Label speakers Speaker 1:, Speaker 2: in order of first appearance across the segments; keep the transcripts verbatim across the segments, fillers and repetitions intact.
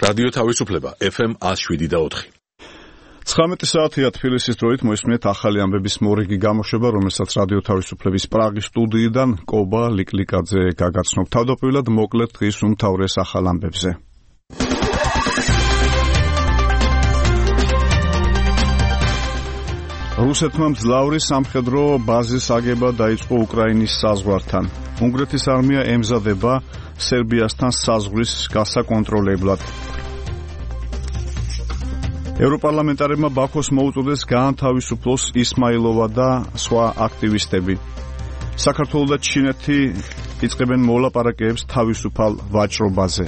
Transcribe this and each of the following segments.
Speaker 1: რადიო თავისუფლება ეფ ემ one oh seven და four.
Speaker 2: ცხრამეტი საათია თბილისის დროით მოისმენთ ახალი ამბების მორიგი გამოშვება, რომელსაც რადიო თავისუფლების პრაღის სტუდიიდან კობა ლიკლიკაძე გაგაცნობ. თავდაპირველად მოკლედ დღის უმთავრეს ახალ ამბებზე. რუსეთმა მძლავრი სამხედრო ბაზის აგება დაიწყო უკრაინის საზღვართან. უნგრეთის არმია ემზადება სერბიასთან საზღვრის გასაკონტროლებლად. ევროპარლამენტარებმა ბაქოს მოუწოდეს გაანთავისუფლოს ისმაილოვა და სხვა აქტივისტები. საქართველო და ჩინეთი იწყებენ მოლაპარაკებებს თავისუფალ ვაჭრობაზე.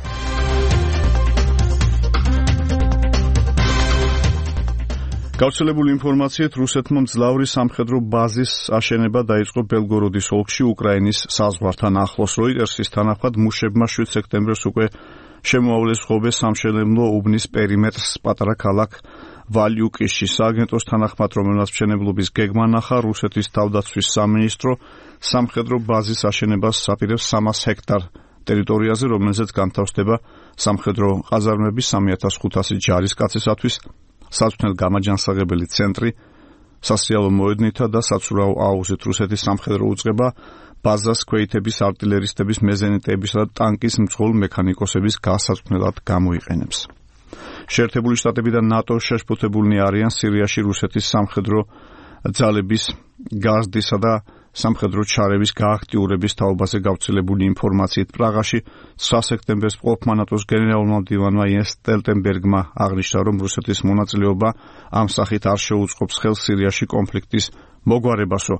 Speaker 2: გავრცელებული ინფორმაციით რუსეთმა მძლავრი სამხედრო ბაზის აშენება დაიწყო ბელგოროდის ოლქში უკრაინის საზღვართან ახლოს. როიტერსის თანახმად მუშებმა შვიდ სექტემბერს უკვე შემოავლეს ღობე სამშენებლო უბნის პერიმეტრს პატარა ქალაქ ვალიუკიში. სააგენტოს თანახმად, რომელმაც მშენებლობის გეგმა ნახა, რუსეთის თავდაცვის სამინისტრო სამხედრო ბაზის აშენებას აპირებს სამას ჰექტარ ტერიტორიაზე, რომელზეც განთავსდება სამხედრო ყაზარმები სამი ათას ხუთასი ჯარისკაცისათვის, საწვრთნელ გამაჯანსაღებელი ცენტრი, სასიალო მოედნითა და საცურაო აუზით. რუსეთის სამხედრო უწყება ბაზას ქვეითების, არტილერისტების, მეზენიტებისა და ტანკის მძღოლ მექანიკოსების გასაწვრთნელად გამოიყენებს. შეერთებული შტატები და ნატო შეშფოთებულნი არიან სირიაში რუსეთის სამხედრო ძალების გაზრდისა და სამხედრო ჩარევის გააქტიურების თაობაზე გავრცელებული ინფორმაციით. პრაღაში ცხრა სექტემბერს მყოფმა ნატოს გენერალურმა მდივანმა იენს სტოლტენბერგმა აღნიშნა, რომ რუსეთის მონაწილეობა ამ სახით არ შეუწყობს ხელს სირიაში კონფლიქტის მოგვარებასო.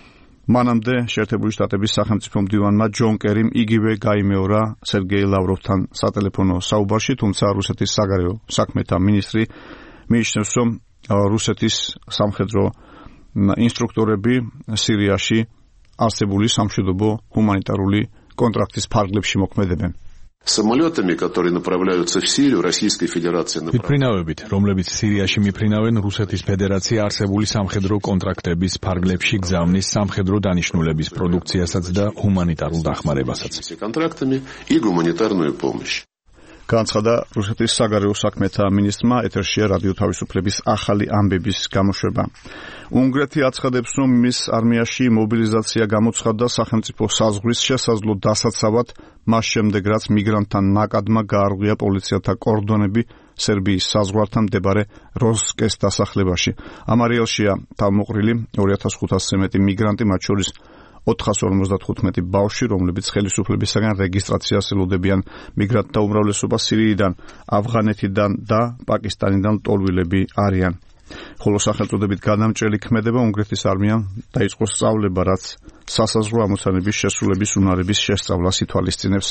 Speaker 2: მანამდე შეერთებული შტატების სახელმწიფო მდივანმა ჯონ კერიმ იგივე გაიმეორა სერგეი ლავროვთან სატელეფონო საუბარში, თუმცა რუსეთის საგარეო საქმეთა მინისტრი მიიჩნევს, რომ რუსეთის სამხედრო ინსტრუქტორები სირიაში არსებული სამშვიდობო ჰუმანიტარული კონტრაქტის ფარგლებში მოქმედებენ.
Speaker 3: Самолетами, которые направляются в Сирию, Российской Федерации направляют.
Speaker 4: Მიფრინავებით, რომლებიც სირიაში მიფრინავენ, რუსეთის ფედერაცია არსებული სამხედრო კონტრაქტების ფარგლებში გზავნის სამხედრო დანიშნულების პროდუქციასაც და ჰუმანიტარულ დახმარებასაც.
Speaker 3: Контрактами и гуманитарную помощь.
Speaker 2: განცხადა რუსეთის საგარეო საქმეთა მინისტრმა. ეთერშია რადიო თავისუფლების ახალი ამბების გამოშვება. უნგრეთი აცხადებს, რომ მის არმიაში მობილიზაცია გამოცხადდა სახელმწიფო საზღვრის შესაძლო დასაცავად, მას შემდეგ რაც მიგრანტთა ნაკადმა გაარღვია პოლიციათა კორდონები სერბიის საზღვართან მდებარე როსკეს დასახლებაში. ამ არეალშია თავმოყრილი ორი ათას ხუთასზე მეტი მიგრანტი, მათ შორის ოთხას ორმოცდათხუთმეტი ბავშვი, რომლებიც ხელისუფლებისაგან რეგისტრაციას ელოდებიან. მიგრანტთა უმრავლესობა სირიიდან, ავღანეთიდან და პაკისტანიდან ტოლვილები არიან. ხოლო სახელწოდებით გადამჭრელი ქმედება უნგრეთის არმიამ დაიწყო სწავლება, რაც სასაზღვრო ამოცანების შესრულების უნარების შესწავლას ითვალისწინებს.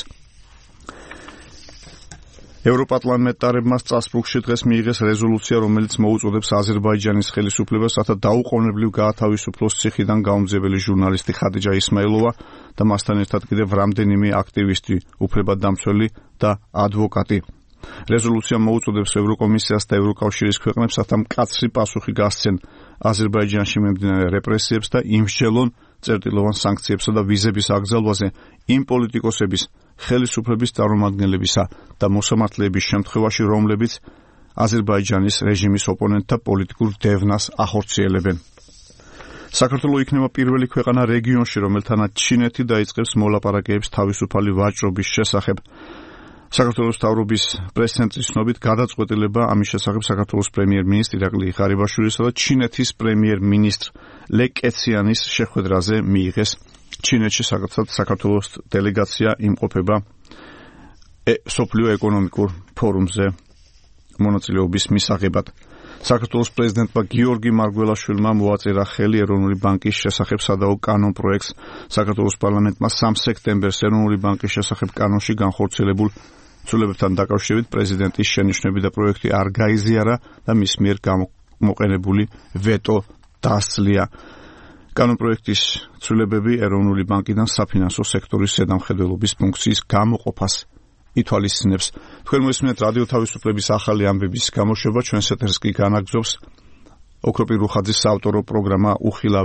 Speaker 2: ევროპარლამენტარებმა სტრასბურგში დღეს მიიღეს რეზოლუცია, რომელიც მოუწოდებს აზერბაიჯანის ხელისუფლებას, რათა დაუყოვნებლივ გაათავისუფლოს ციხიდან გაუმძეველი ჟურნალისტი ხადიჯა ისმაილოვა და მასთან ერთად კიდევ რამდენიმე აქტივისტი, უფლებადამცველი და ადვოკატი. რეზოლუცია მოუწოდებს ევროკომისიას და ევროკავშირის ქვეყნებს, რათა მკაცრი პასუხი გასცენ აზერბაიჯანში მიმდინარე რეპრესიებს და იმსჯელონ წერტილოვან სანქციებსა და ვიზების აკრძალვაზე იმ პოლიტიკოსების, ხელისუფლების წარმომადგენლებისა და მოსამართლეების შემთხვევაში, რომლებიც აზერბაიჯანის რეჟიმის ოპონენტთა პოლიტიკურ დევნას ახორციელებენ. საქართველო იქნება პირველი ქვეყანა რეგიონში, რომელთანაც ჩინეთი დაიწყებს მოლაპარაკებებს თავისუფალი ვაჭრობის შესახებ. საქართველოს მთავრობის პრეს-ცენტრის ცნობით გადაწყვეტილება ამის შესახებ საქართველოს პრემიერ-მინისტრ ირაკლი ღარიბაშვილისა და ჩინეთის პრემიერ-მინისტრ ლე კეციანის შეხვედრაზე მიიღეს. ჩინეთში საქართველოს დელეგაცია იმყოფება სოფლიო ეკონომიკურ ფორუმზე მონაწილეობის მისაღებად. საქართველოს პრეზიდენტმა გიორგი მარგველაშვილმა მოაწერა ხელი ეროვნული ბანკის შესახებ სადაო კანონ პროექტს. საქართველოს პარლამენტმა სამი სექტემბერს ეროვნული ბანკის შესახებ კანონში განხორციელებულ ცვლილებებთან დაკავშირებით პრეზიდენტის შენიშვნები და პროექტი არ გაიზიარა და მის მიერ გამოყენებული ვეტო დასძლია. კანონპროექტის ცვლილებები ეროვნული ბანკიდან საფინანსო სექტორის ზედამხედველობის ფუნქციის გამოყოფას ითვალისწინებს. თქვენ მოისმინეთ რადიო თავისუფლების ახალი ამბების გამოშვება, ჩვენს ეთერს კი განაგრძობს ოქროპირუხაძის საავტორო პროგრამა უხილავ